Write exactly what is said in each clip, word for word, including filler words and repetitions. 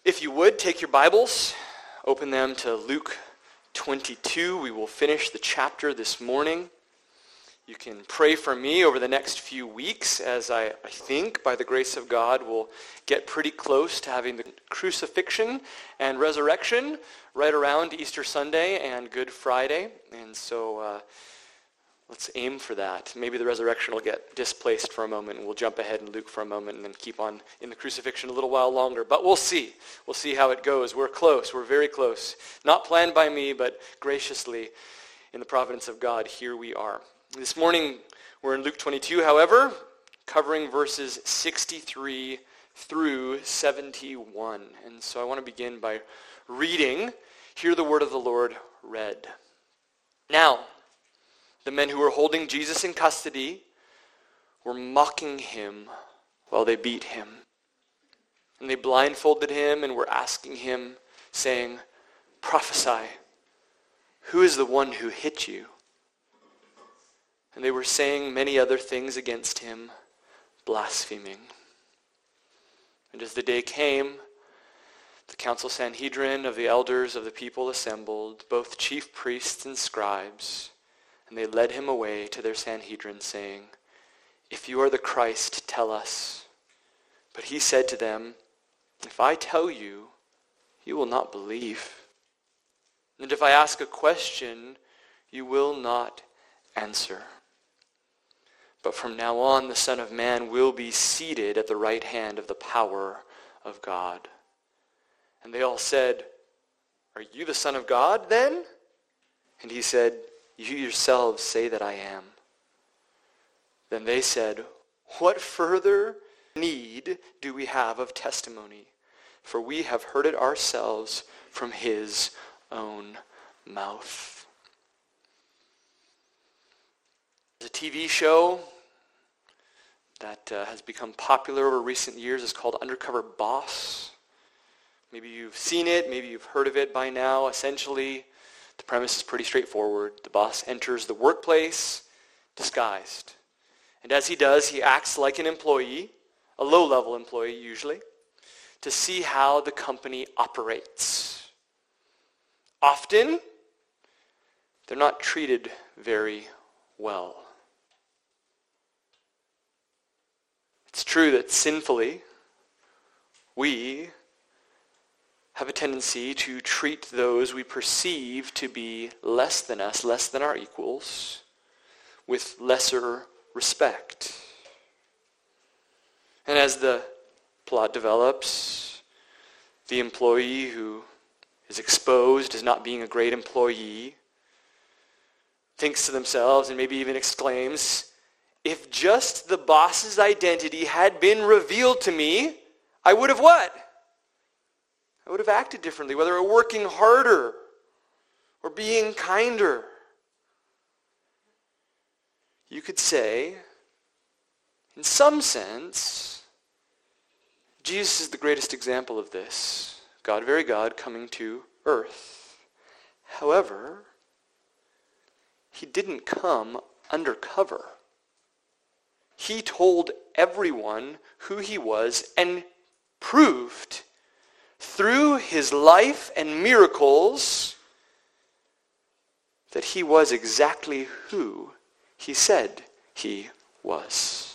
If you would, take your Bibles, open them to Luke twenty-two. We will finish the chapter this morning. You can pray for me over the next few weeks as I, I think, by the grace of God, we'll get pretty close to having the crucifixion and resurrection right around Easter Sunday and Good Friday. And so uh, let's aim for that. Maybe the resurrection will get displaced for a moment, and we'll jump ahead in Luke for a moment and then keep on in the crucifixion a little while longer. But we'll see. We'll see how it goes. We're close. We're very close. Not planned by me, but graciously, in the providence of God, here we are. This morning, we're in Luke twenty-two, however, covering verses sixty-three through seventy-one. And so I want to begin by reading, hear the word of the Lord read. Now, the men who were holding Jesus in custody were mocking him while they beat him. And they blindfolded him and were asking him, saying, "Prophesy, who is the one who hit you?" And they were saying many other things against him, blaspheming. And as the day came, the council Sanhedrin of the elders of the people assembled, both chief priests and scribes, and they led him away to their Sanhedrin, saying, "If you are the Christ, tell us." But he said to them, "If I tell you, you will not believe. And if I ask a question, you will not answer. But from now on, the Son of Man will be seated at the right hand of the power of God." And they all said, "Are you the Son of God, then?" And he said, "You yourselves say that I am." Then they said, "What further need do we have of testimony? For we have heard it ourselves from his own mouth." There's a T V show that uh, has become popular over recent years. It's called Undercover Boss. Maybe you've seen it, maybe you've heard of it by now. Essentially, the premise is pretty straightforward. The boss enters the workplace disguised. And as he does, he acts like an employee, a low-level employee usually, to see how the company operates. Often, they're not treated very well. It's true that sinfully, we have a tendency to treat those we perceive to be less than us, less than our equals, with lesser respect. And as the plot develops, the employee who is exposed as not being a great employee thinks to themselves and maybe even exclaims, "If just the boss's identity had been revealed to me, I would have what? I would have acted differently, whether it were working harder or being kinder." You could say, in some sense, Jesus is the greatest example of this. God, very God, coming to earth. However, he didn't come undercover. He told everyone who he was and proved through his life and miracles that he was exactly who he said he was.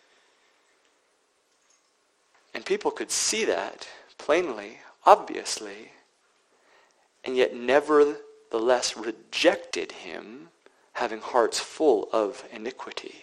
And people could see that plainly, obviously, and yet nevertheless rejected him, having hearts full of iniquity.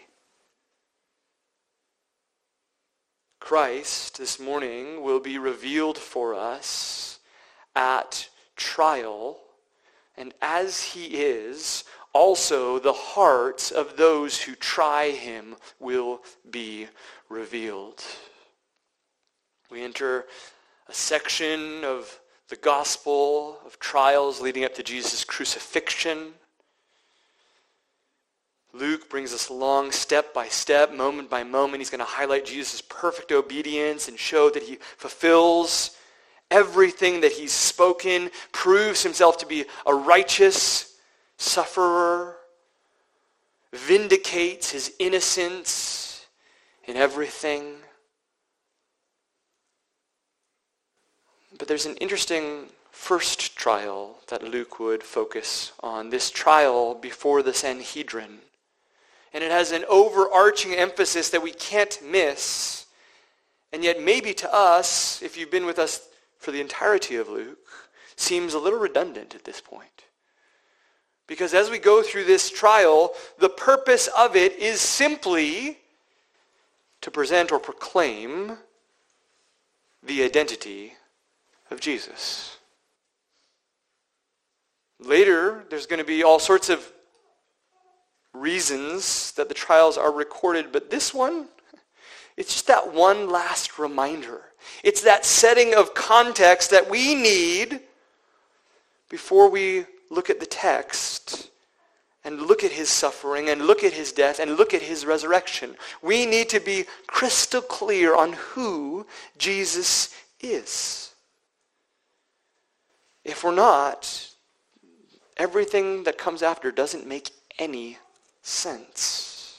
Christ this morning will be revealed for us at trial, and as he is, also the hearts of those who try him will be revealed. We enter a section of the gospel of trials leading up to Jesus' crucifixion. Luke brings us along step by step, moment by moment. He's going to highlight Jesus' perfect obedience and show that he fulfills everything that he's spoken, proves himself to be a righteous sufferer, vindicates his innocence in everything. But there's an interesting first trial that Luke would focus on, this trial before the Sanhedrin. And it has an overarching emphasis that we can't miss. And yet maybe to us, if you've been with us for the entirety of Luke, seems a little redundant at this point. Because as we go through this trial, the purpose of it is simply to present or proclaim the identity of Jesus. Later, there's going to be all sorts of reasons that the trials are recorded, but this one, it's just that one last reminder. It's that setting of context that we need before we look at the text and look at his suffering and look at his death and look at his resurrection. We need to be crystal clear on who Jesus is. If we're not, everything that comes after doesn't make any sense.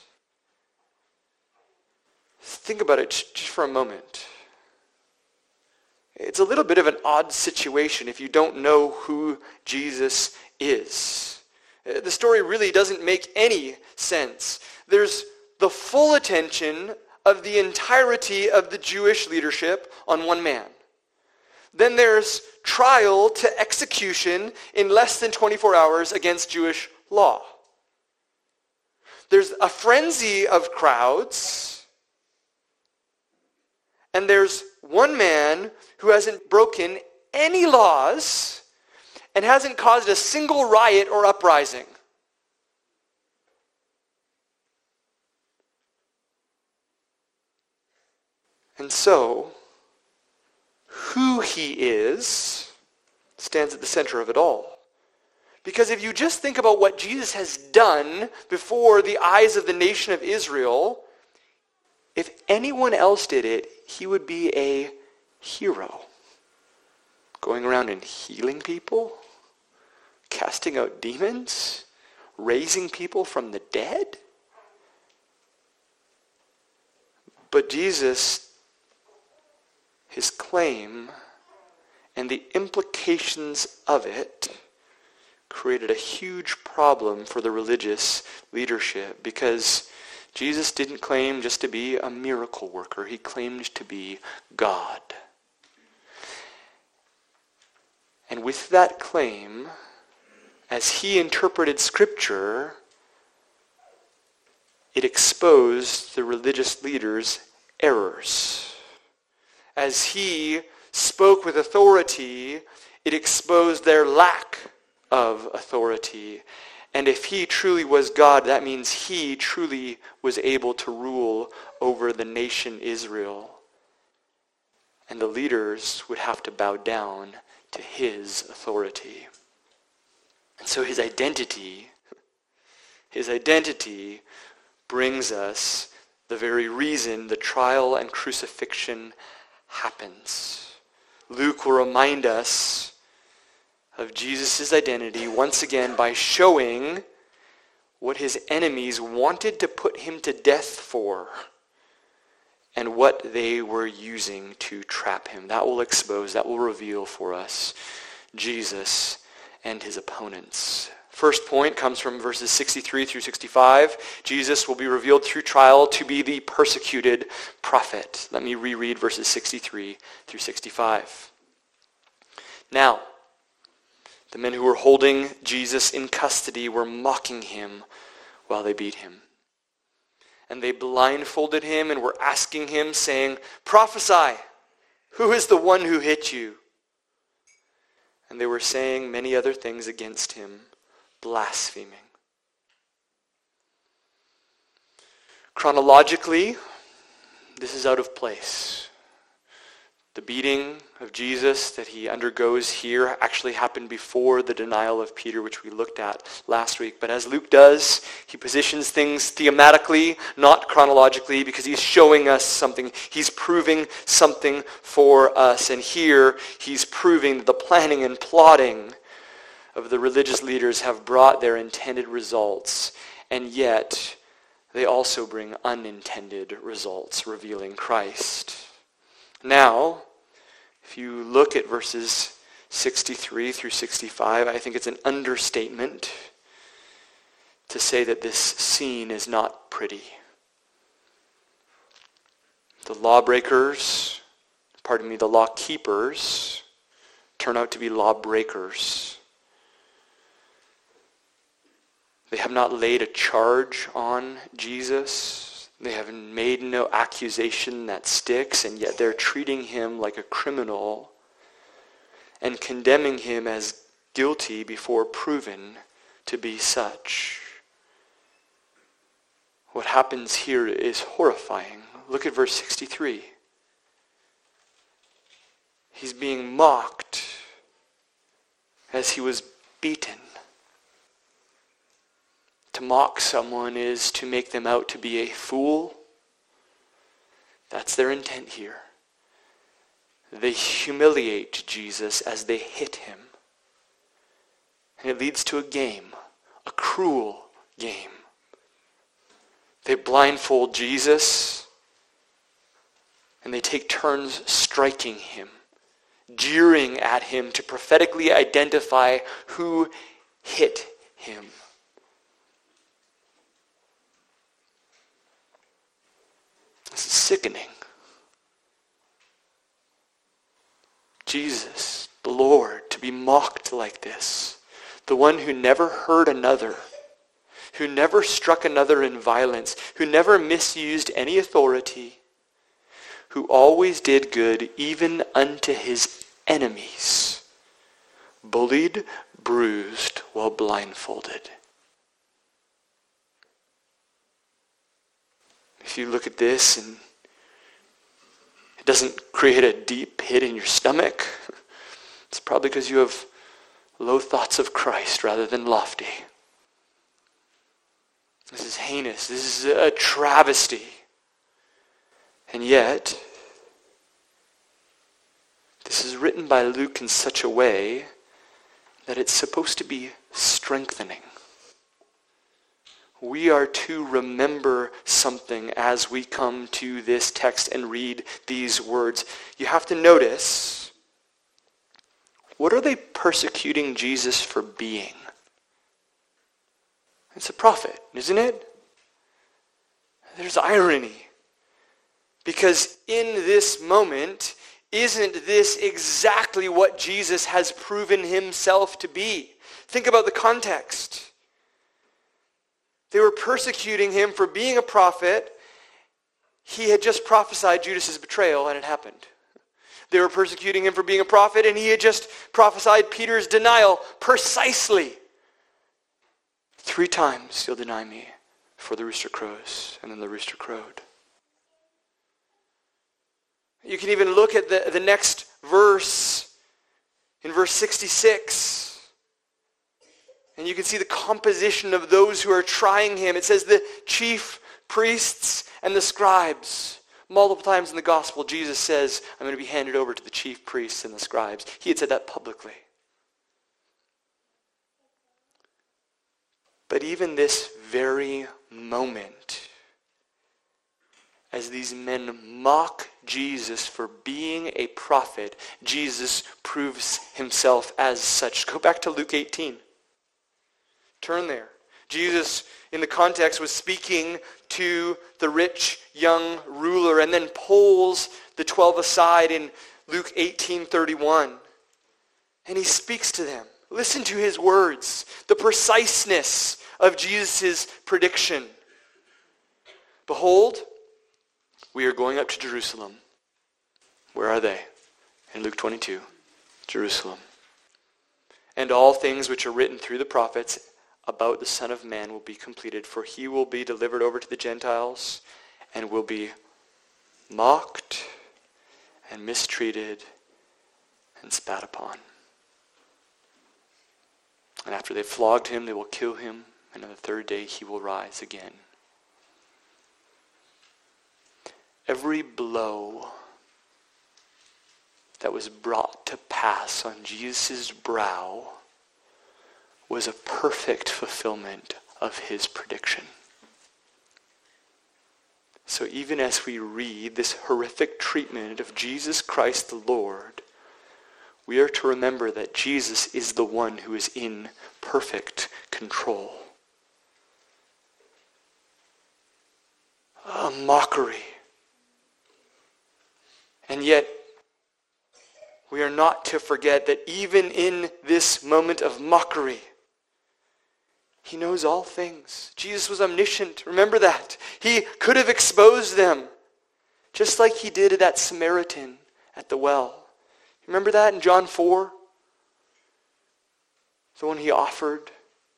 Think about it just for a moment. It's a little bit of an odd situation if you don't know who Jesus is. The story really doesn't make any sense. There's the full attention of the entirety of the Jewish leadership on one man. Then there's trial to execution in less than twenty-four hours against Jewish law. There's a frenzy of crowds. And there's one man who hasn't broken any laws and hasn't caused a single riot or uprising. And so, who he is stands at the center of it all. Because if you just think about what Jesus has done before the eyes of the nation of Israel, if anyone else did it, he would be a hero. Going around and healing people, casting out demons, raising people from the dead. But Jesus, his claim and the implications of it created a huge problem for the religious leadership, because Jesus didn't claim just to be a miracle worker. He claimed to be God. And with that claim, as he interpreted Scripture, it exposed the religious leaders' errors. As he spoke with authority, it exposed their lack of authority. And if he truly was God, that means he truly was able to rule over the nation Israel. And the leaders would have to bow down to his authority. And so his identity, his identity brings us the very reason the trial and crucifixion happens. Luke will remind us of Jesus' identity once again by showing what his enemies wanted to put him to death for and what they were using to trap him. That will expose, that will reveal for us Jesus and his opponents. First point comes from verses sixty-three through sixty-five. Jesus will be revealed through trial to be the persecuted prophet. Let me reread verses sixty-three through sixty-five. Now, the men who were holding Jesus in custody were mocking him while they beat him. And they blindfolded him and were asking him, saying, "Prophesy, who is the one who hit you?" And they were saying many other things against him, blaspheming. Chronologically, this is out of place. The beating of Jesus that he undergoes here actually happened before the denial of Peter, which we looked at last week. But as Luke does, he positions things thematically, not chronologically, because he's showing us something. He's proving something for us. And here, he's proving that the planning and plotting of the religious leaders have brought their intended results. And yet, they also bring unintended results, revealing Christ. Now, If you look at verses sixty-three through sixty-five, I think it's an understatement to say that this scene is not pretty. The lawbreakers, pardon me, the law keepers turn out to be lawbreakers. They have not laid a charge on Jesus. They have made no accusation that sticks, and yet they're treating him like a criminal and condemning him as guilty before proven to be such. What happens here is horrifying. Look at verse sixty-three. He's being mocked as he was beaten. To mock someone is to make them out to be a fool. That's their intent here. They humiliate Jesus as they hit him. And it leads to a game, a cruel game. They blindfold Jesus, and they take turns striking him, jeering at him to prophetically identify who hit him. This is sickening. Jesus, the Lord, to be mocked like this, the one who never hurt another, who never struck another in violence, who never misused any authority, who always did good even unto his enemies, bullied, bruised, while blindfolded. If you look at this and it doesn't create a deep hit in your stomach, it's probably because you have low thoughts of Christ rather than lofty. This is heinous. This is a travesty. And yet, this is written by Luke in such a way that it's supposed to be strengthening. We are to remember something as we come to this text and read these words. You have to notice, what are they persecuting Jesus for being? It's a prophet, isn't it? There's irony. Because in this moment, isn't this exactly what Jesus has proven himself to be? Think about the context. They were persecuting him for being a prophet. He had just prophesied Judas' betrayal, and it happened. They were persecuting him for being a prophet, and he had just prophesied Peter's denial precisely. Three times you'll deny me before the rooster crows, and then the rooster crowed. You can even look at the, the next verse, in verse sixty-six. And you can see the composition of those who are trying him. It says the chief priests and the scribes. Multiple times in the gospel, Jesus says, I'm going to be handed over to the chief priests and the scribes. He had said that publicly. But even this very moment, as these men mock Jesus for being a prophet, Jesus proves himself as such. Go back to Luke eighteen. Turn there. Jesus, in the context, was speaking to the rich young ruler and then pulls the twelve aside in Luke eighteen thirty-one. And he speaks to them. Listen to his words, the preciseness of Jesus' prediction. Behold, we are going up to Jerusalem. Where are they? In Luke twenty-two, Jerusalem. And all things which are written through the prophets about the Son of Man will be completed, for he will be delivered over to the Gentiles and will be mocked and mistreated and spat upon. And after they've flogged him, they will kill him, and on the third day he will rise again. Every blow that was brought to pass on Jesus' brow was a perfect fulfillment of his prediction. So even as we read this horrific treatment of Jesus Christ the Lord, we are to remember that Jesus is the one who is in perfect control. A mockery. And yet, we are not to forget that even in this moment of mockery, he knows all things. Jesus was omniscient. Remember that. He could have exposed them, just like he did to that Samaritan at the well. Remember that in John four? The one he offered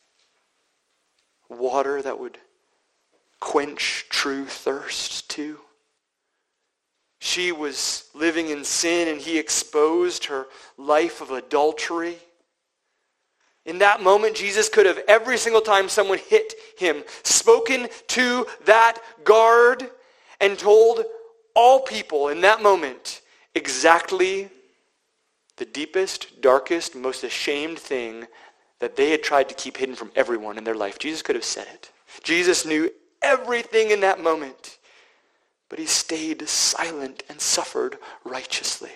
water that would quench true thirst too. She was living in sin and he exposed her life of adultery. In that moment, Jesus could have, every single time someone hit him, spoken to that guard and told all people in that moment exactly the deepest, darkest, most ashamed thing that they had tried to keep hidden from everyone in their life. Jesus could have said it. Jesus knew everything in that moment, but he stayed silent and suffered righteously.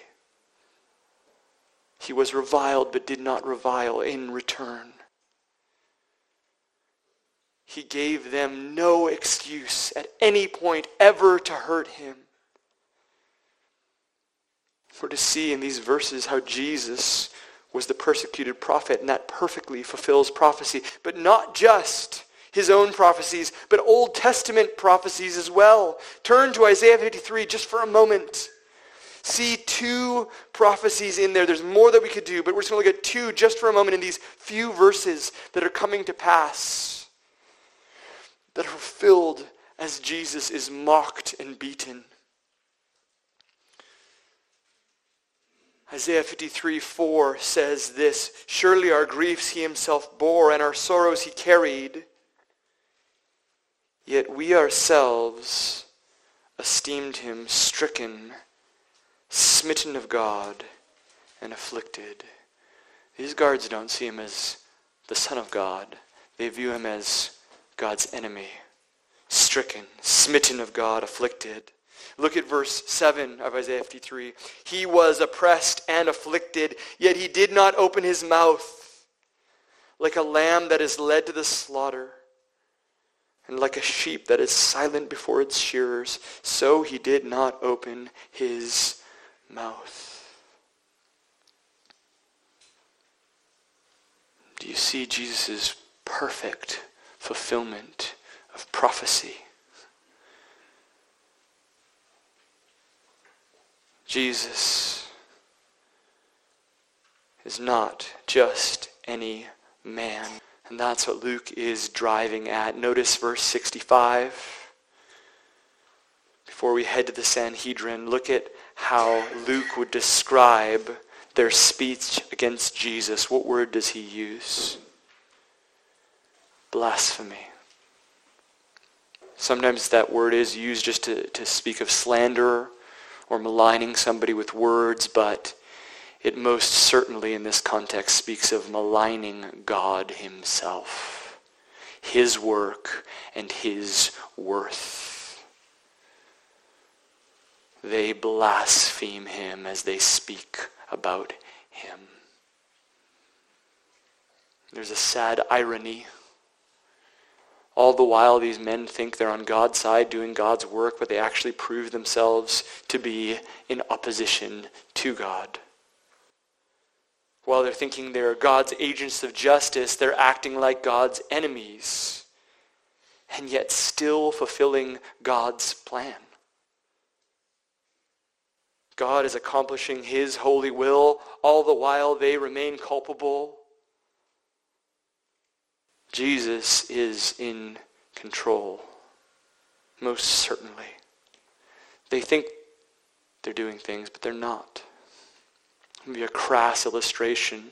He was reviled but did not revile in return. He gave them no excuse at any point ever to hurt him. We're to see in these verses how Jesus was the persecuted prophet, and that perfectly fulfills prophecy. But not just his own prophecies, but Old Testament prophecies as well. Turn to Isaiah fifty-three just for a moment. See two prophecies in there. There's more that we could do, but we're just going to look at two just for a moment in these few verses that are coming to pass, that are fulfilled as Jesus is mocked and beaten. Isaiah fifty-three four says this, "Surely our griefs he himself bore, and our sorrows he carried. Yet we ourselves esteemed him stricken, smitten of God, and afflicted." These guards don't see him as the Son of God. They view him as God's enemy. Stricken, smitten of God, afflicted. Look at verse seven of Isaiah fifty-three. "He was oppressed and afflicted, yet he did not open his mouth. Like a lamb that is led to the slaughter, and like a sheep that is silent before its shearers, so he did not open his mouth." Do you see Jesus' perfect fulfillment of prophecy? Jesus is not just any man. And that's what Luke is driving at. Notice verse sixty-five. Before we head to the Sanhedrin, look at how Luke would describe their speech against Jesus. What word does he use? Blasphemy. Sometimes that word is used just to, to speak of slander or maligning somebody with words, but it most certainly in this context speaks of maligning God himself, his work and his worth. They blaspheme him as they speak about him. There's a sad irony. All the while these men think they're on God's side doing God's work, but they actually prove themselves to be in opposition to God. While they're thinking they're God's agents of justice, they're acting like God's enemies, and yet still fulfilling God's plan. God is accomplishing his holy will, all the while they remain culpable. Jesus is in control, most certainly. They think they're doing things, but they're not. Maybe a crass illustration,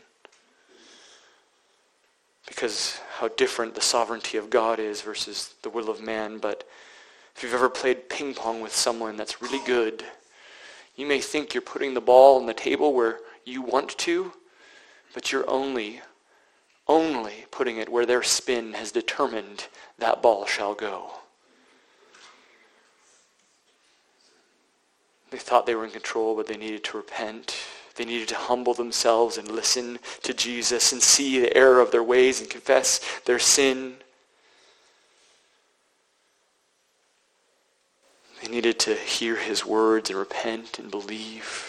because how different the sovereignty of God is versus the will of man. But if you've ever played ping pong with someone that's really good, you may think you're putting the ball on the table where you want to, but you're only only putting it where their spin has determined that ball shall go. They thought they were in control, but they needed to repent. They needed to humble themselves and listen to Jesus and see the error of their ways and confess their sin. They needed to hear his words and repent and believe.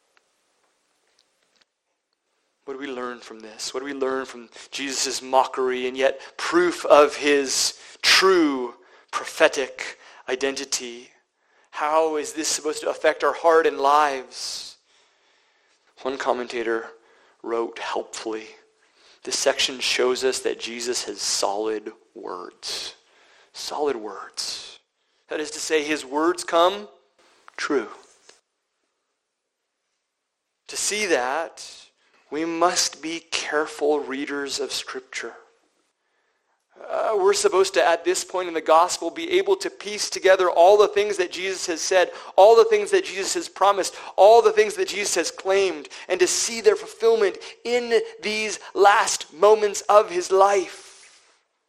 What do we learn from this? What do we learn from Jesus' mockery and yet proof of his true prophetic identity? How is this supposed to affect our heart and lives? One commentator wrote helpfully, this section shows us that Jesus has solid words. Solid words. That is to say, his words come true. To see that, we must be careful readers of Scripture. Uh, we're supposed to, at this point in the gospel, be able to piece together all the things that Jesus has said, all the things that Jesus has promised, all the things that Jesus has claimed, and to see their fulfillment in these last moments of his life.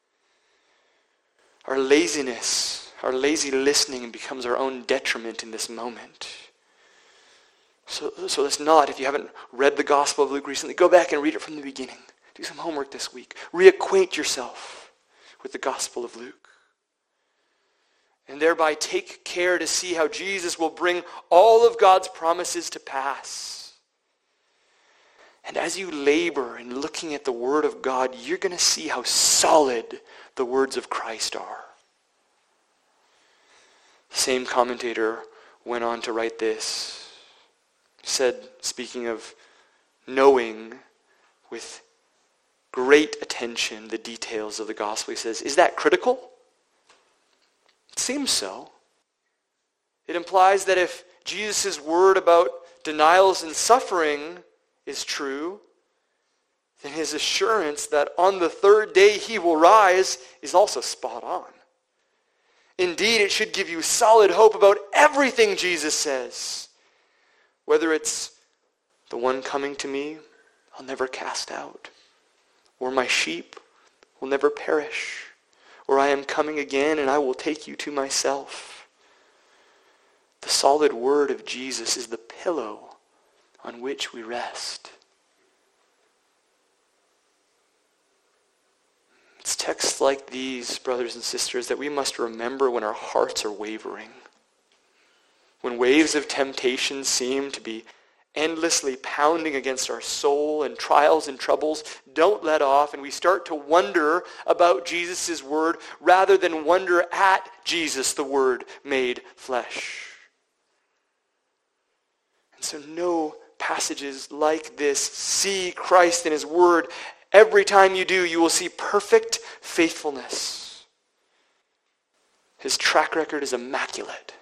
Our laziness, our lazy listening becomes our own detriment in this moment. So, so let's not, if you haven't read the Gospel of Luke recently, go back and read it from the beginning. Do some homework this week. Reacquaint yourself with the Gospel of Luke. And thereby take care to see how Jesus will bring all of God's promises to pass. And as you labor in looking at the Word of God, you're going to see how solid the words of Christ are. The same commentator went on to write this. He said, speaking of knowing with great attention the details of the gospel, he says, is that critical? It seems so. It implies that if Jesus' word about denials and suffering is true, then his assurance that on the third day he will rise is also spot on. Indeed, it should give you solid hope about everything Jesus says. Whether it's the one coming to me, I'll never cast out, or my sheep will never perish, or I am coming again and I will take you to myself. The solid word of Jesus is the pillow on which we rest. It's texts like these, brothers and sisters, that we must remember when our hearts are wavering. When waves of temptation seem to be endlessly pounding against our soul and trials and troubles don't let off, and we start to wonder about Jesus' word rather than wonder at Jesus, the Word made flesh. And so no passages like this see Christ in his word. Every time you do, you will see perfect faithfulness. His track record is immaculate.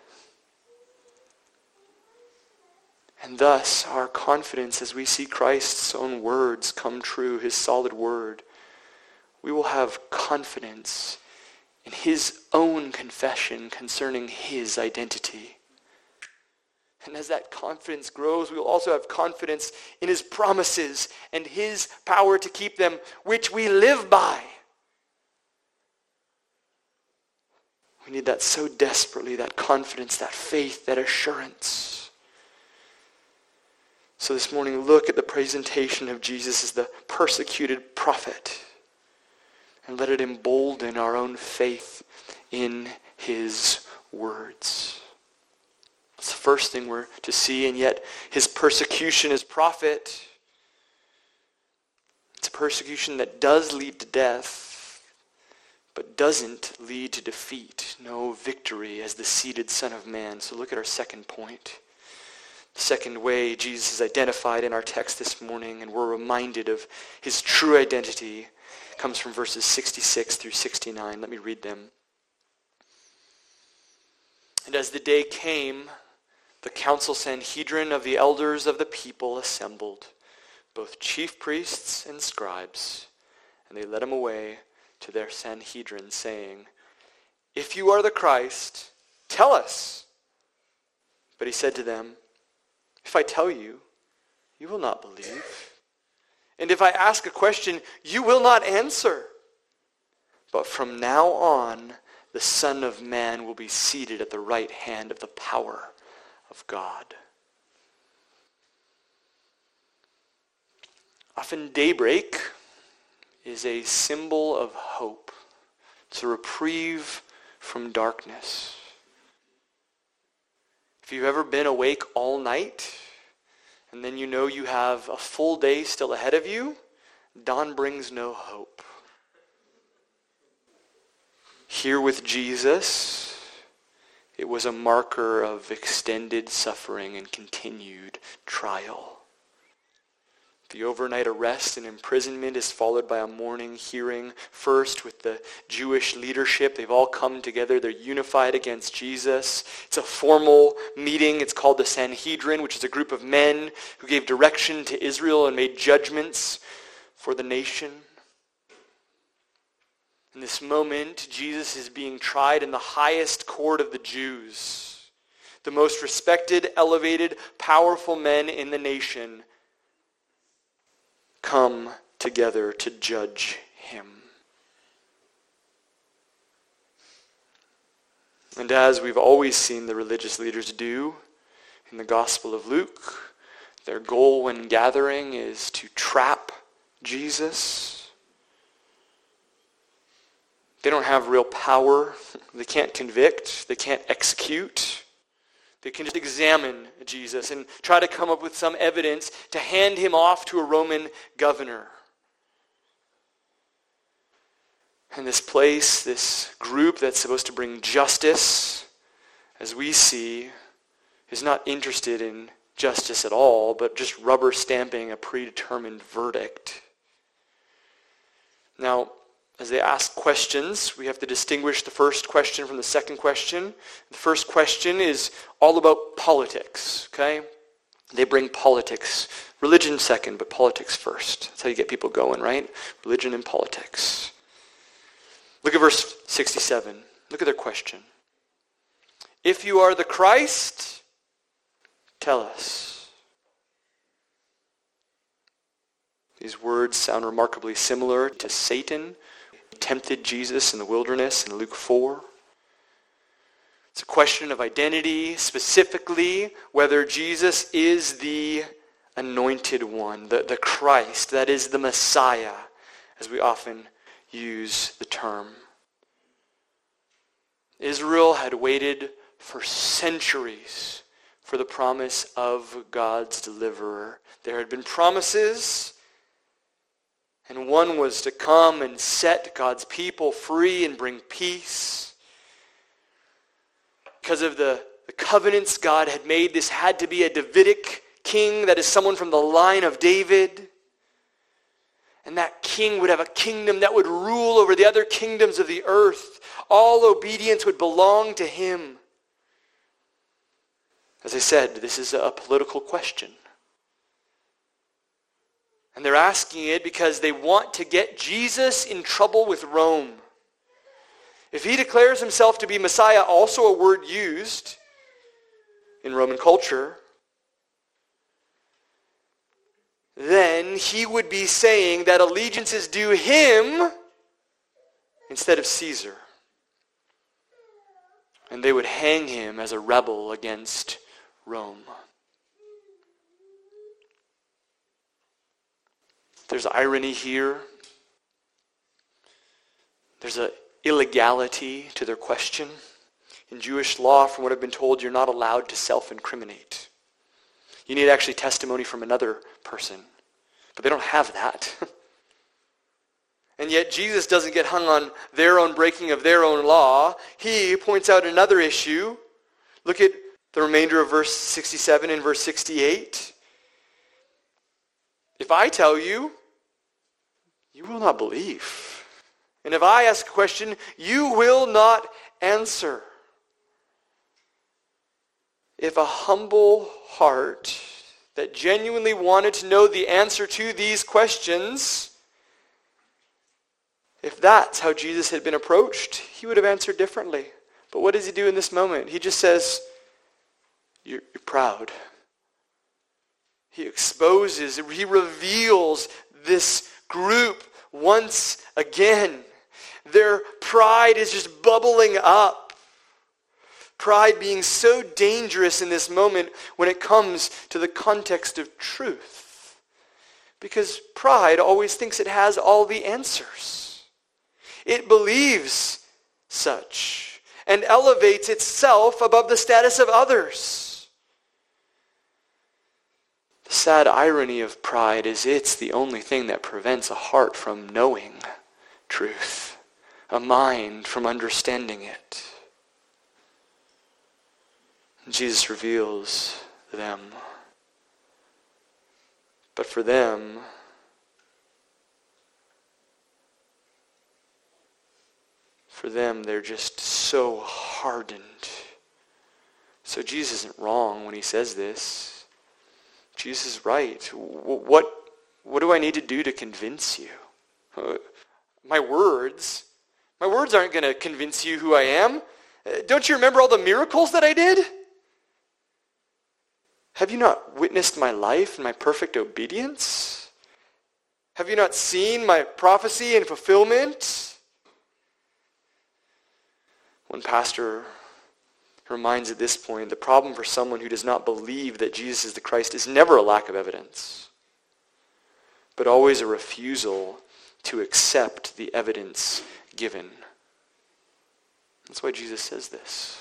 And thus, our confidence as we see Christ's own words come true, his solid word, we will have confidence in his own confession concerning his identity. And as that confidence grows, we will also have confidence in his promises and his power to keep them, which we live by. We need that so desperately, that confidence, that faith, that assurance. So this morning, look at the presentation of Jesus as the persecuted prophet, and let it embolden our own faith in his words. That's the first thing we're to see, and yet his persecution as prophet, it's a persecution that does lead to death, but doesn't lead to defeat, no victory as the seated Son of Man. So look at our second point. The second way Jesus is identified in our text this morning, and we're reminded of his true identity, comes from verses sixty-six through sixty-nine. Let me read them. And as the day came, the council Sanhedrin of the elders of the people assembled, both chief priests and scribes, and they led him away to their Sanhedrin, saying, "If you are the Christ, tell us." But he said to them, "If I tell you, you will not believe. And if I ask a question, you will not answer. But from now on, the Son of Man will be seated at the right hand of the power of God." Often daybreak is a symbol of hope. It's a reprieve from darkness. If you've ever been awake all night, and then you know you have a full day still ahead of you, dawn brings no hope. Here with Jesus, it was a marker of extended suffering and continued trial. The overnight arrest and imprisonment is followed by a morning hearing, first with the Jewish leadership. They've all come together. They're unified against Jesus. It's a formal meeting. It's called the Sanhedrin, which is a group of men who gave direction to Israel and made judgments for the nation. In this moment, Jesus is being tried in the highest court of the Jews. The most respected, elevated, powerful men in the nation come together to judge him. And as we've always seen the religious leaders do in the Gospel of Luke, their goal when gathering is to trap Jesus. They don't have real power. They can't convict. They can't execute. They can just examine Jesus and try to come up with some evidence to hand him off to a Roman governor. And this place, this group that's supposed to bring justice, as we see, is not interested in justice at all, but just rubber stamping a predetermined verdict. Now, as they ask questions, we have to distinguish the first question from the second question. The first question is all about politics, okay? They bring politics. Religion second, but politics first. That's how you get people going, right? Religion and politics. Look at verse sixty-seven. Look at their question. If you are the Christ, tell us. These words sound remarkably similar to Satan, tempted Jesus in the wilderness in Luke four. It's a question of identity, specifically whether Jesus is the anointed one, the, the Christ, that is the Messiah, as we often use the term. Israel had waited for centuries for the promise of God's deliverer. There had been promises, and one was to come and set God's people free and bring peace. Because of the, the covenants God had made, this had to be a Davidic king, that is someone from the line of David. And that king would have a kingdom that would rule over the other kingdoms of the earth. All obedience would belong to him. As I said, this is a political question. And they're asking it because they want to get Jesus in trouble with Rome. If he declares himself to be Messiah, also a word used in Roman culture, then he would be saying that allegiance is due him instead of Caesar. And they would hang him as a rebel against Rome. There's irony here. There's an illegality to their question. In Jewish law, from what I've been told, you're not allowed to self-incriminate. You need actually testimony from another person. But they don't have that. And yet Jesus doesn't get hung on their own breaking of their own law. He points out another issue. Look at the remainder of verse sixty-seven and verse sixty-eight. If I tell you, you will not believe. And if I ask a question, you will not answer. If a humble heart that genuinely wanted to know the answer to these questions, if that's how Jesus had been approached, he would have answered differently. But what does he do in this moment? He just says, you're, you're proud. He exposes, he reveals this group once again. Their pride is just bubbling up. Pride being so dangerous in this moment when it comes to the context of truth. Because pride always thinks it has all the answers. It believes such and elevates itself above the status of others. The sad irony of pride is it's the only thing that prevents a heart from knowing truth, a mind from understanding it. And Jesus reveals them. But for them, for them, they're just so hardened. So Jesus isn't wrong when he says this. Jesus is right. What, what do I need to do to convince you? Uh, my words, my words aren't going to convince you who I am. Uh, don't you remember all the miracles that I did? Have you not witnessed my life and my perfect obedience? Have you not seen my prophecy and fulfillment? One pastor reminds at this point, the problem for someone who does not believe that Jesus is the Christ is never a lack of evidence, but always a refusal to accept the evidence given. That's why Jesus says this.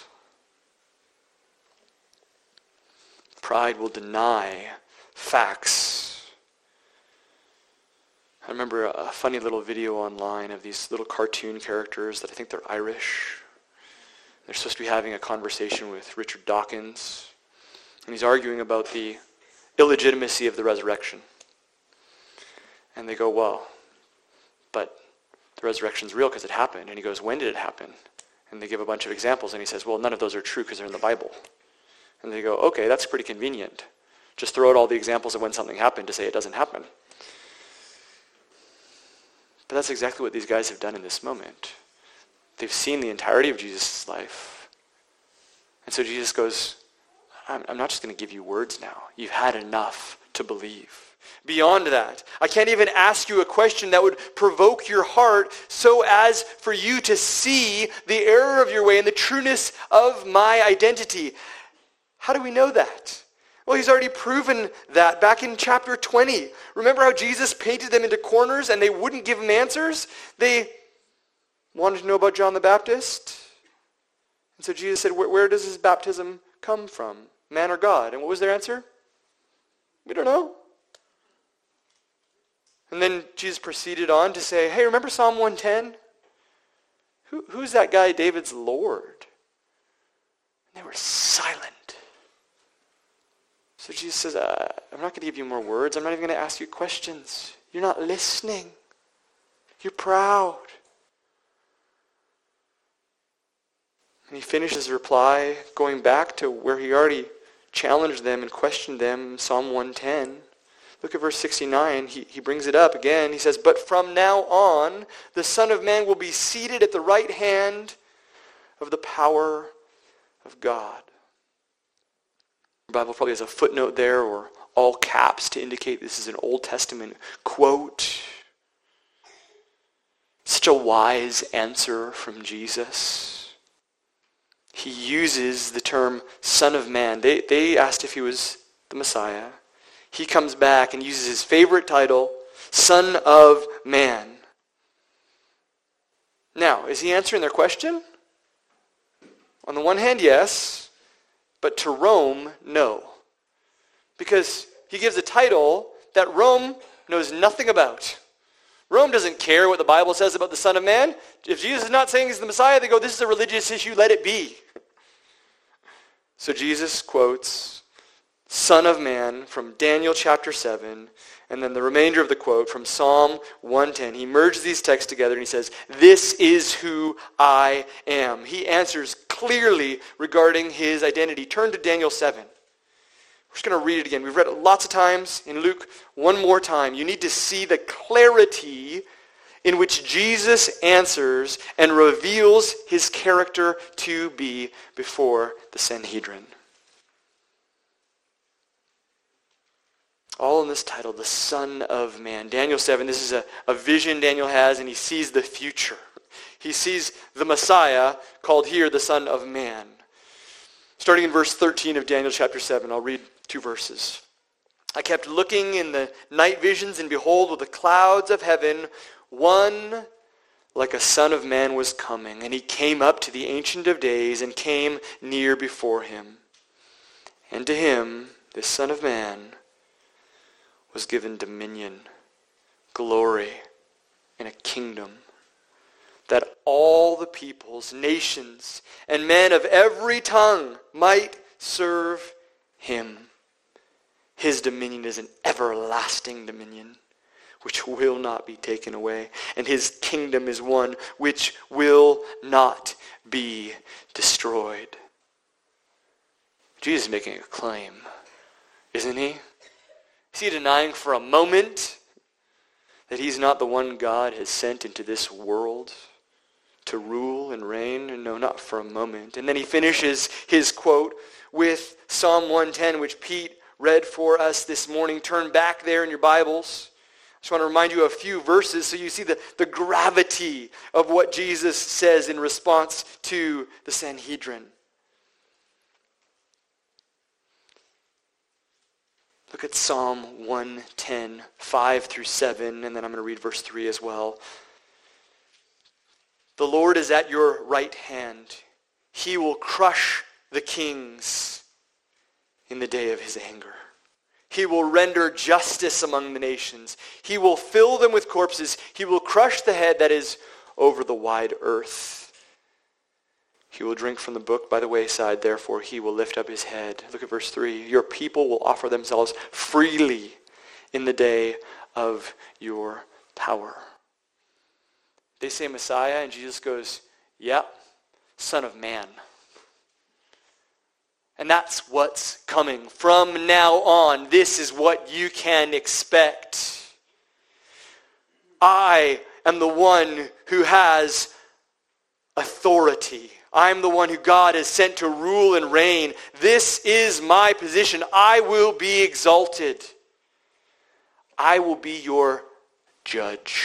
Pride will deny facts. I remember a funny little video online of these little cartoon characters that I think they're Irish. They're supposed to be having a conversation with Richard Dawkins, and he's arguing about the illegitimacy of the resurrection. And they go, well, but the resurrection's real because it happened. And he goes, when did it happen? And they give a bunch of examples, and he says, well, none of those are true because they're in the Bible. And they go, okay, that's pretty convenient. Just throw out all the examples of when something happened to say it doesn't happen. But that's exactly what these guys have done in this moment. They've seen the entirety of Jesus' life. And so Jesus goes, I'm, I'm not just going to give you words now. You've had enough to believe. Beyond that, I can't even ask you a question that would provoke your heart so as for you to see the error of your way and the trueness of my identity. How do we know that? Well, he's already proven that back in chapter twenty. Remember how Jesus painted them into corners and they wouldn't give him answers? They wanted to know about John the Baptist. And so Jesus said, where, where does his baptism come from? Man or God? And what was their answer? We don't know. And then Jesus proceeded on to say, hey, remember Psalm one ten? Who, who's that guy, David's Lord? And they were silent. So Jesus says, uh, I'm not going to give you more words. I'm not even going to ask you questions. You're not listening. You're proud. And he finishes his reply going back to where he already challenged them and questioned them in Psalm one ten. Look at verse sixty-nine. He, he brings it up again. He says, but from now on, the Son of Man will be seated at the right hand of the power of God. The Bible probably has a footnote there or all caps to indicate this is an Old Testament quote. Such a wise answer from Jesus. He uses the term Son of Man. They, they asked if he was the Messiah. He comes back and uses his favorite title, Son of Man. Now, is he answering their question? On the one hand, yes, but to Rome, no. Because he gives a title that Rome knows nothing about. Rome doesn't care what the Bible says about the Son of Man. If Jesus is not saying he's the Messiah, they go, this is a religious issue, let it be. So Jesus quotes Son of Man from Daniel chapter seven, and then the remainder of the quote from Psalm one ten. He merges these texts together and he says, this is who I am. He answers clearly regarding his identity. Turn to Daniel seven. We're just going to read it again. We've read it lots of times. In Luke, one more time. You need to see the clarity in which Jesus answers and reveals his character to be before the Sanhedrin. All in this title, the Son of Man. Daniel seven, this is a, a vision Daniel has, and he sees the future. He sees the Messiah, called here the Son of Man. Starting in verse thirteen of Daniel chapter seven, I'll read two verses. I kept looking in the night visions, and behold, with the clouds of heaven, one like a son of man was coming. And he came up to the Ancient of Days and came near before him. And to him, this Son of Man, was given dominion, glory, and a kingdom, that all the peoples, nations, and men of every tongue might serve him. His dominion is an everlasting dominion, which will not be taken away, and his kingdom is one which will not be destroyed. Jesus is making a claim, isn't he? Is he denying for a moment that he's not the one God has sent into this world to rule and reign? No, not for a moment. And then he finishes his quote with Psalm one ten, which Pete read for us this morning. Turn back there in your Bibles. I just want to remind you of a few verses so you see the, the gravity of what Jesus says in response to the Sanhedrin. Look at Psalm one ten, five through seven, and then I'm going to read verse three as well. The Lord is at your right hand. He will crush the kings in the day of his anger. He will render justice among the nations. He will fill them with corpses. He will crush the head that is over the wide earth. He will drink from the brook by the wayside, therefore he will lift up his head. Look at verse three. Your people will offer themselves freely in the day of your power. They say Messiah, and Jesus goes, yeah, Son of Man. And that's what's coming. From now on, this is what you can expect. I am the one who has authority. I'm the one who God has sent to rule and reign. This is my position. I will be exalted. I will be your judge.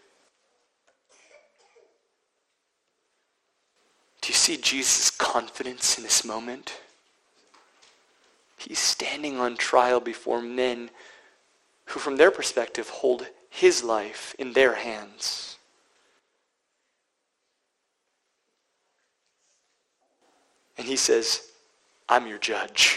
Do you see Jesus' confidence in this moment? He's standing on trial before men who, from their perspective, hold his life in their hands. And he says, I'm your judge.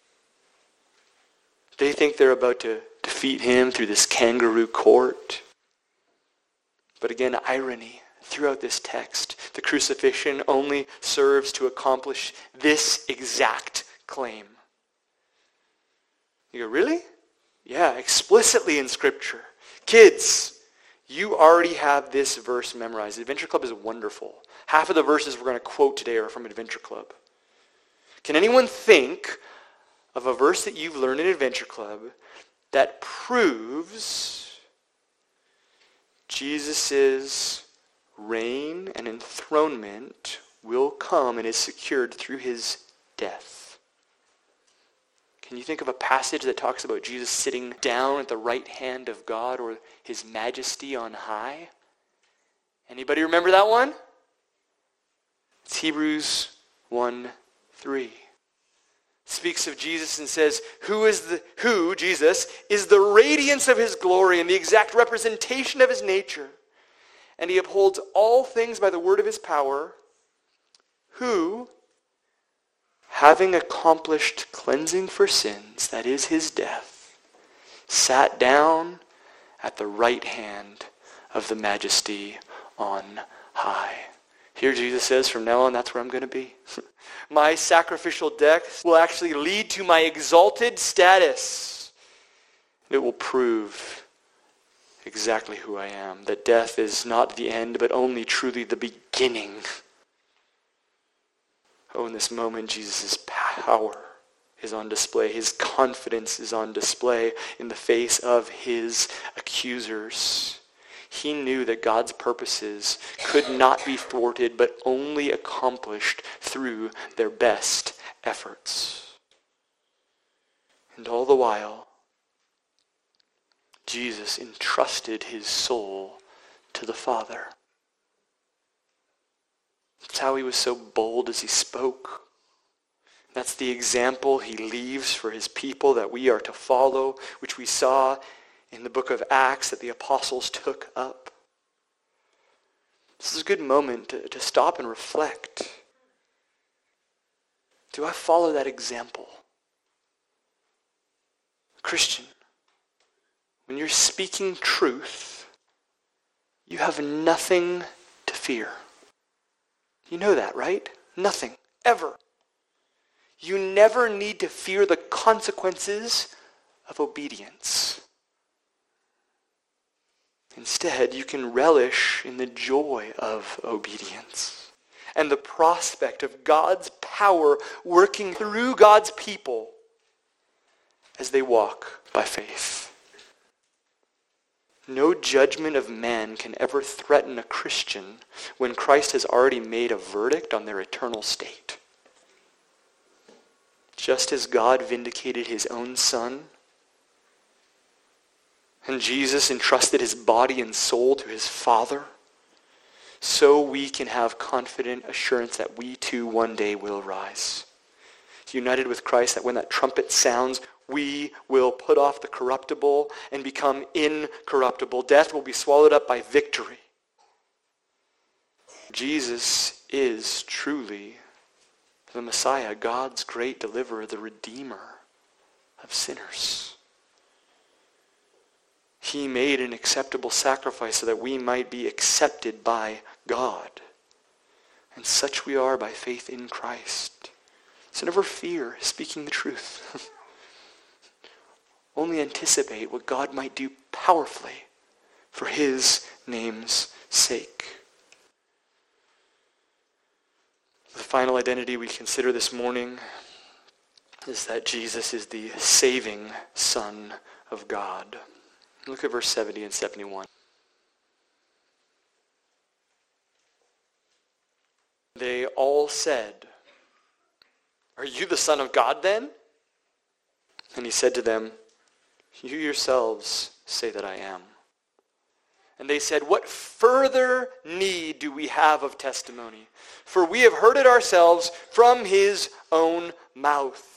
They think they're about to defeat him through this kangaroo court. But again, irony throughout this text. The crucifixion only serves to accomplish this exact claim. You go, really? Yeah, explicitly in Scripture. Kids, you already have this verse memorized. Adventure Club is wonderful. Half of the verses we're going to quote today are from Adventure Club. Can anyone think of a verse that you've learned in Adventure Club that proves Jesus' reign and enthronement will come and is secured through his death? Can you think of a passage that talks about Jesus sitting down at the right hand of God or his majesty on high? Anybody remember that one? It's Hebrews one three. Speaks of Jesus and says, who is the who, Jesus, is the radiance of his glory and the exact representation of his nature. And he upholds all things by the word of his power, who, having accomplished cleansing for sins, that is his death, sat down at the right hand of the majesty on high. Here Jesus says, from now on, that's where I'm going to be. My sacrificial death will actually lead to my exalted status. It will prove exactly who I am. That death is not the end, but only truly the beginning. Oh, in this moment, Jesus' power is on display. His confidence is on display in the face of his accusers. He knew that God's purposes could not be thwarted, but only accomplished through their best efforts. And all the while, Jesus entrusted his soul to the Father. That's how he was so bold as he spoke. That's the example he leaves for his people that we are to follow, which we saw in the book of Acts that the apostles took up. This is a good moment to, to stop and reflect. Do I follow that example? Christian, when you're speaking truth, you have nothing to fear. You know that, right? Nothing, ever. You never need to fear the consequences of obedience. Instead, you can relish in the joy of obedience and the prospect of God's power working through God's people as they walk by faith. No judgment of man can ever threaten a Christian when Christ has already made a verdict on their eternal state. Just as God vindicated his own Son, and Jesus entrusted his body and soul to his Father, so we can have confident assurance that we too one day will rise. United with Christ, that when that trumpet sounds, we will put off the corruptible and become incorruptible. Death will be swallowed up by victory. Jesus is truly the Messiah, God's great deliverer, the Redeemer of sinners. He made an acceptable sacrifice so that we might be accepted by God. And such we are by faith in Christ. So never fear speaking the truth. Only anticipate what God might do powerfully for his name's sake. The final identity we consider this morning is that Jesus is the saving Son of God. Look at verse seventy and seventy-one. They all said, "Are you the Son of God then?" And he said to them, "You yourselves say that I am." And they said, "What further need do we have of testimony? For we have heard it ourselves from his own mouth."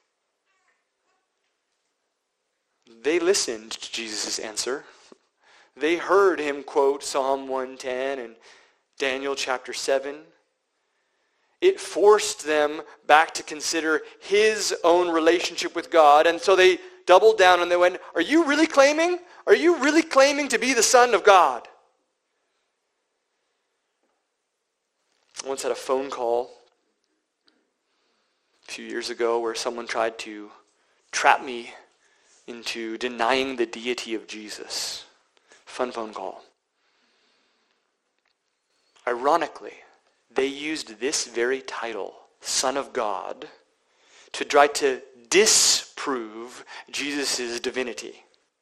They listened to Jesus' answer. They heard him quote Psalm one ten and Daniel chapter seven. It forced them back to consider his own relationship with God, and so they doubled down and they went, "Are you really claiming? Are you really claiming to be the Son of God?" I once had a phone call a few years ago where someone tried to trap me into denying the deity of Jesus. Fun phone call. Ironically, they used this very title, Son of God, to try to disprove Jesus' divinity.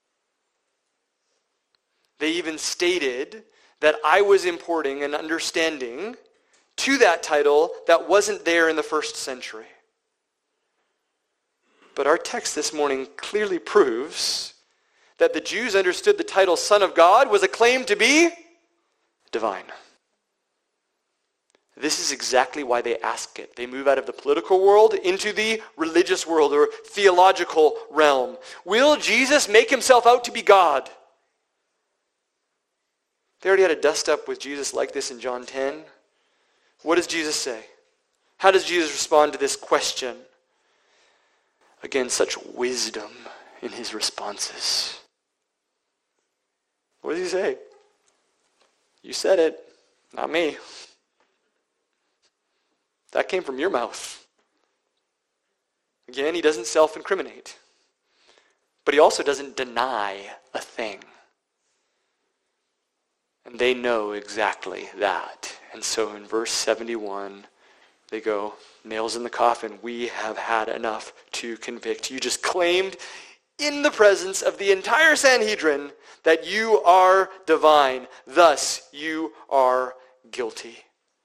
They even stated that I was importing an understanding to that title that wasn't there in the first century. But our text this morning clearly proves that the Jews understood the title Son of God was a claim to be divine. This is exactly why they ask it. They move out of the political world into the religious world or theological realm. Will Jesus make himself out to be God? They already had a dust-up with Jesus like this in John ten. What does Jesus say? How does Jesus respond to this question? Again, such wisdom in his responses. What does he say? You said it, not me. That came from your mouth. Again, he doesn't self-incriminate. But he also doesn't deny a thing. And they know exactly that. And so in verse seventy-one, they go, nails in the coffin, we have had enough to convict. You just claimed in the presence of the entire Sanhedrin that you are divine. Thus, you are guilty.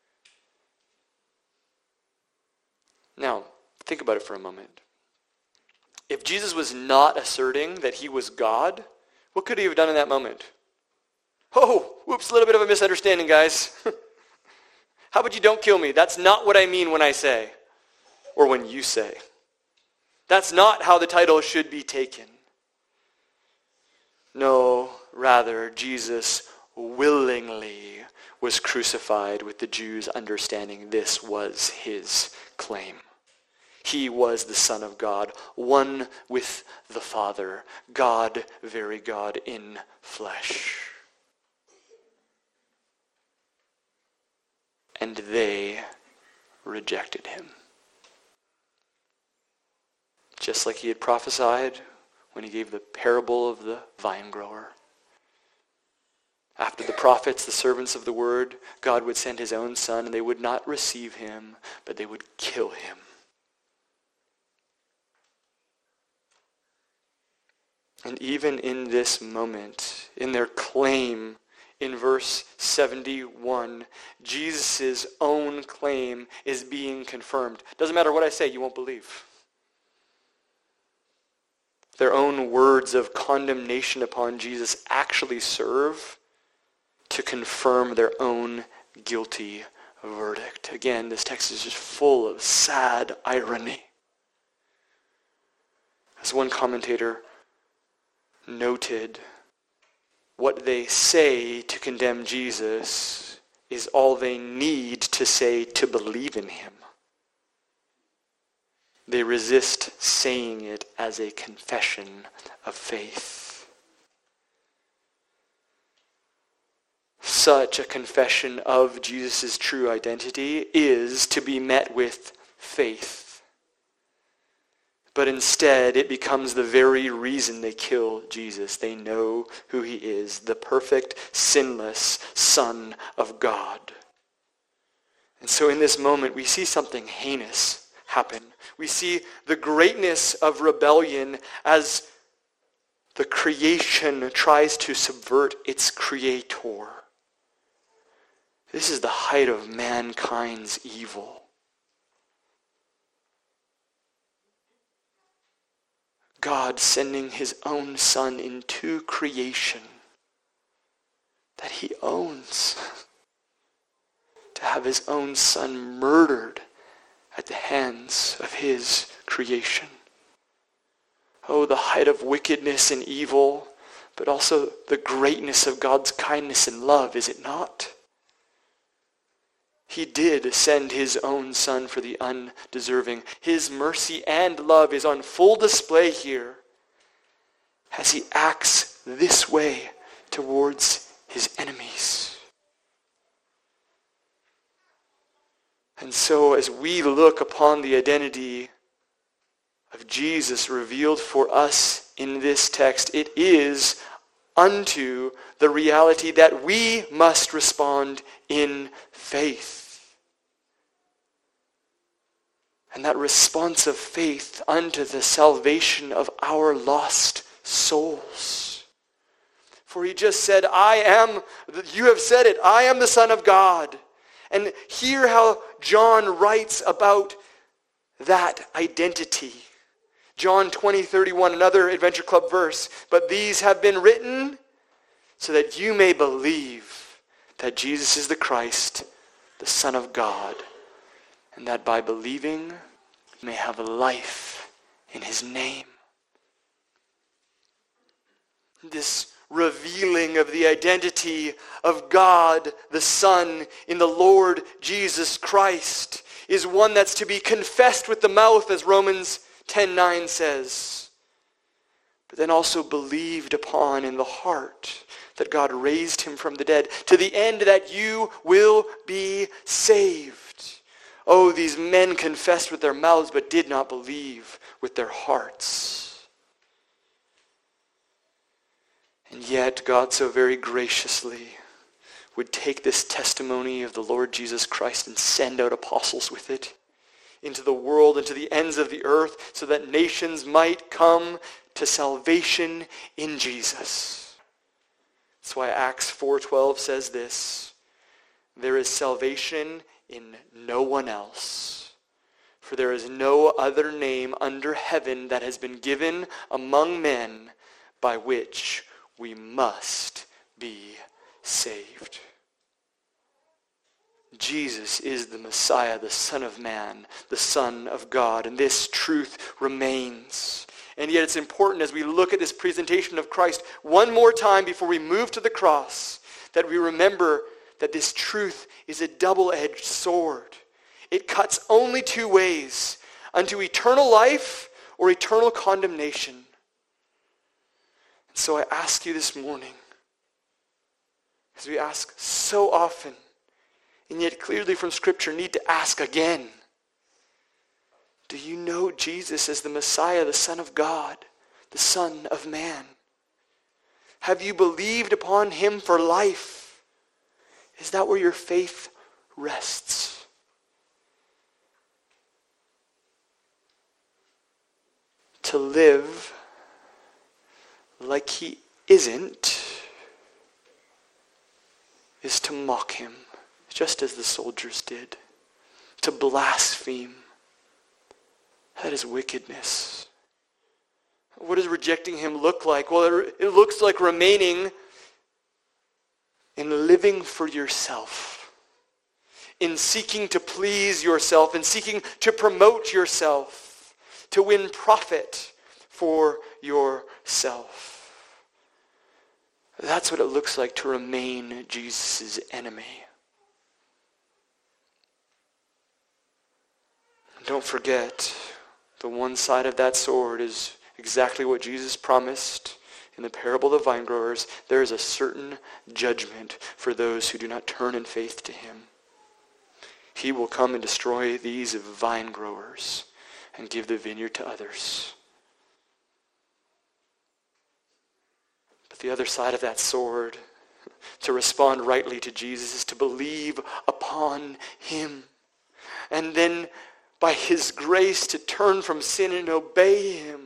Now, think about it for a moment. If Jesus was not asserting that he was God, what could he have done in that moment? Oh, whoops, a little bit of a misunderstanding, guys. How about you don't kill me? That's not what I mean when I say. or when you say. That's not how the title should be taken. No, rather, Jesus willingly was crucified with the Jews understanding this was his claim. He was the Son of God, one with the Father, God, very God in flesh. And they rejected him. Just like he had prophesied when he gave the parable of the vine grower. After the prophets, the servants of the word, God would send his own Son, and they would not receive him, but they would kill him. And even in this moment, in their claim, in verse seventy-one, Jesus' own claim is being confirmed. Doesn't matter what I say, you won't believe. Their own words of condemnation upon Jesus actually serve to confirm their own guilty verdict. Again, this text is just full of sad irony. As one commentator noted, what they say to condemn Jesus is all they need to say to believe in him. They resist saying it as a confession of faith. Such a confession of Jesus' true identity is to be met with faith. But instead, it becomes the very reason they kill Jesus. They know who he is, the perfect, sinless Son of God. And so in this moment, we see something heinous happen. We see the greatness of rebellion as the creation tries to subvert its creator. This is the height of mankind's evil. God sending his own Son into creation that he owns, to have his own Son murdered at the hands of his creation. Oh, the height of wickedness and evil, but also the greatness of God's kindness and love, is it not? He did send his own Son for the undeserving. His mercy and love is on full display here as he acts this way towards his enemies. And so as we look upon the identity of Jesus revealed for us in this text, it is unto the reality that we must respond in faith. And that response of faith unto the salvation of our lost souls. For he just said, I am, you have said it, I am the Son of God. And hear how John writes about that identity. John twenty thirty-one, another Adventure Club verse. But these have been written so that you may believe that Jesus is the Christ, the Son of God, and that by believing you may have life in his name. This revealing of the identity of God the Son in the Lord Jesus Christ is one that's to be confessed with the mouth, as Romans ten nine says, but then also believed upon in the heart, that God raised him from the dead, to the end that you will be saved. Oh, these men confessed with their mouths, but did not believe with their hearts. And yet, God so very graciously would take this testimony of the Lord Jesus Christ and send out apostles with it into the world and to the ends of the earth, so that nations might come to salvation in Jesus. That's why Acts four twelve says this, there is salvation in no one else, for there is no other name under heaven that has been given among men by which we must be saved. Jesus is the Messiah, the Son of Man, the Son of God, and this truth remains. And yet it's important as we look at this presentation of Christ one more time before we move to the cross, that we remember that this truth is a double-edged sword. It cuts only two ways, unto eternal life or eternal condemnation. And so I ask you this morning, as we ask so often, and yet clearly from Scripture need to ask again, do you know Jesus as the Messiah, the Son of God, the Son of Man? Have you believed upon him for life? Is that where your faith rests? To live like he isn't is to mock him, just as the soldiers did. To blaspheme. That is wickedness. What does rejecting him look like? Well, it, it looks like remaining in living for yourself, in seeking to please yourself, in seeking to promote yourself, to win profit for yourself. That's what it looks like to remain Jesus' enemy. Don't forget, the one side of that sword is exactly what Jesus promised in the parable of the vine growers. There is a certain judgment for those who do not turn in faith to him. He will come and destroy these vine growers and give the vineyard to others. But the other side of that sword, to respond rightly to Jesus, is to believe upon him. And then by his grace to turn from sin and obey him.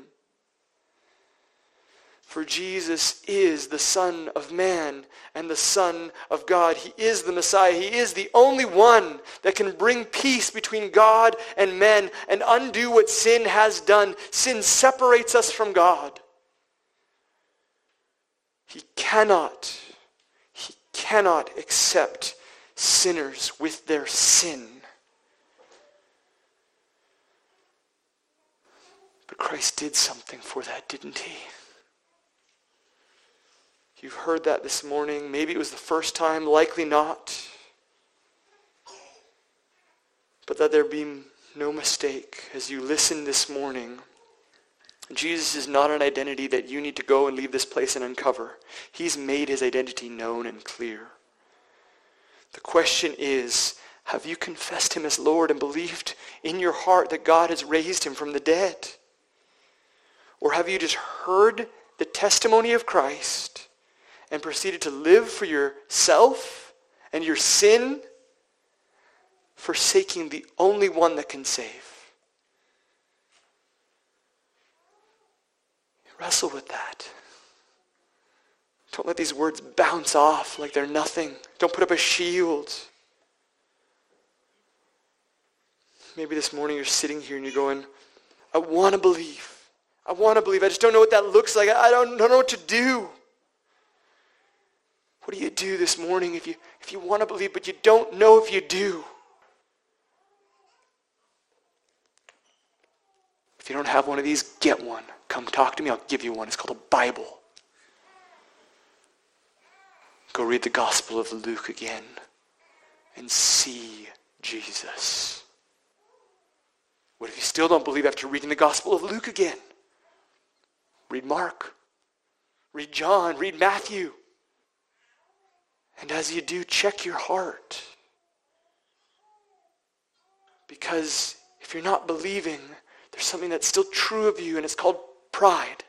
For Jesus is the Son of Man and the Son of God. He is the Messiah. He is the only one that can bring peace between God and men and undo what sin has done. Sin separates us from God. He cannot, he cannot accept sinners with their sin. But Christ did something for that, didn't he? You've heard that this morning. Maybe it was the first time, likely not. But that there be no mistake as you listen this morning. Jesus is not an identity that you need to go and leave this place and uncover. He's made his identity known and clear. The question is, have you confessed him as Lord and believed in your heart that God has raised him from the dead? Or have you just heard the testimony of Christ and proceeded to live for yourself and your sin, forsaking the only one that can save? Wrestle with that. Don't let these words bounce off like they're nothing. Don't put up a shield. Maybe this morning you're sitting here and you're going, I want to believe. I want to believe. I just don't know what that looks like. I don't, don't know what to do. What do you do this morning if you if you want to believe but you don't know if you do? If you don't have one of these, get one. Come talk to me. I'll give you one. It's called a Bible. Go read the Gospel of Luke again and see Jesus. What if you still don't believe after reading the Gospel of Luke again? Read Mark. Read John. Read Matthew. And as you do, check your heart. Because if you're not believing, there's something that's still true of you, and it's called pride.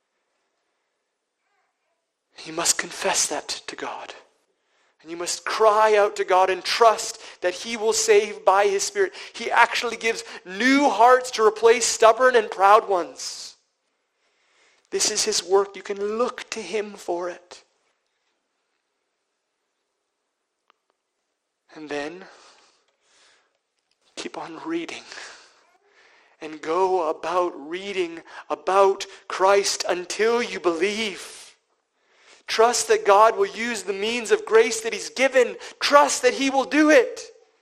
You must confess that to God. And you must cry out to God and trust that he will save by his Spirit. He actually gives new hearts to replace stubborn and proud ones. This is his work. You can look to him for it. And then keep on reading. And go about reading about Christ until you believe. Trust that God will use the means of grace that he's given. Trust that he will do it.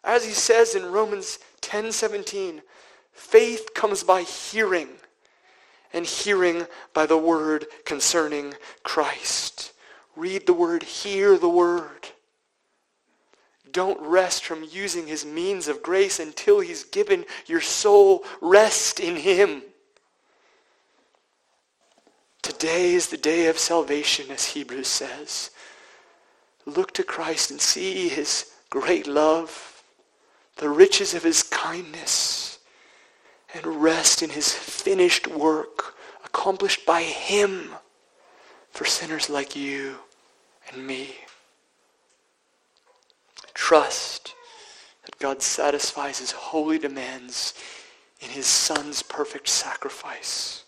As he says in Romans ten seventeen, faith comes by hearing, and hearing by the word concerning Christ. Read the word, hear the word. Don't rest from using his means of grace until he's given your soul rest in him. Today is the day of salvation, as Hebrews says. Look to Christ and see his great love, the riches of his kindness, and rest in his finished work accomplished by him for sinners like you and me. Trust that God satisfies his holy demands in his Son's perfect sacrifice.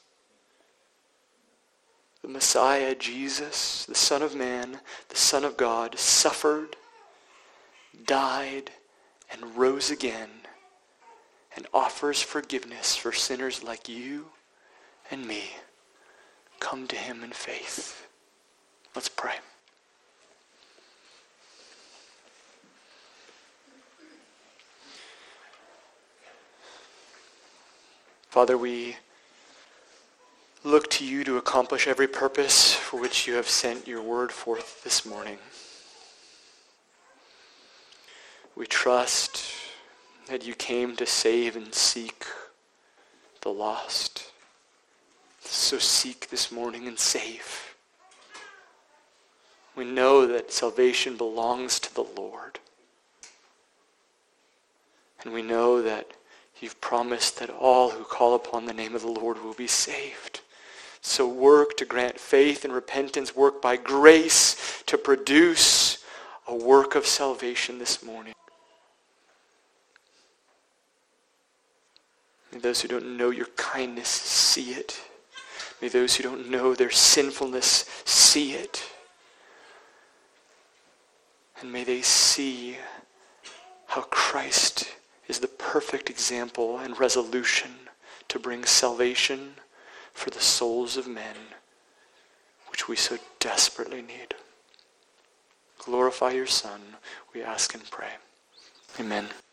The Messiah, Jesus, the Son of Man, the Son of God, suffered, died, and rose again, and offers forgiveness for sinners like you and me. Come to him in faith. Let's pray. Father, we look to you to accomplish every purpose for which you have sent your word forth this morning. We trust that you came to save and seek the lost. So seek this morning and save. We know that salvation belongs to the Lord. And we know that you've promised that all who call upon the name of the Lord will be saved. So work to grant faith and repentance. Work by grace to produce a work of salvation this morning. May those who don't know your kindness see it. May those who don't know their sinfulness see it. And may they see how Christ is the perfect example and resolution to bring salvation for the souls of men, which we so desperately need. Glorify your Son, we ask and pray. Amen.